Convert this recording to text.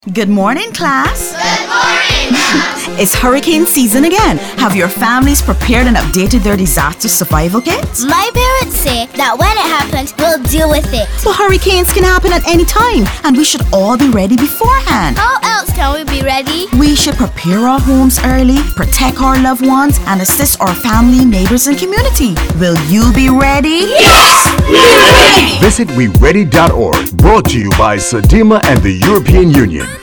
Good morning, class. Good morning, class. It's hurricane season again. Have your families prepared and updated their disaster survival kits? My parents say that when it happens, we'll deal with it. But hurricanes can happen at any time, and we should all be ready beforehand. How else can we be ready? We should prepare our homes early, protect our loved ones, and assist our family, neighbors, and community. Will you be ready? Yes, we're ready. Visit WeReady.org, brought to you by SEDIMA and the European Union.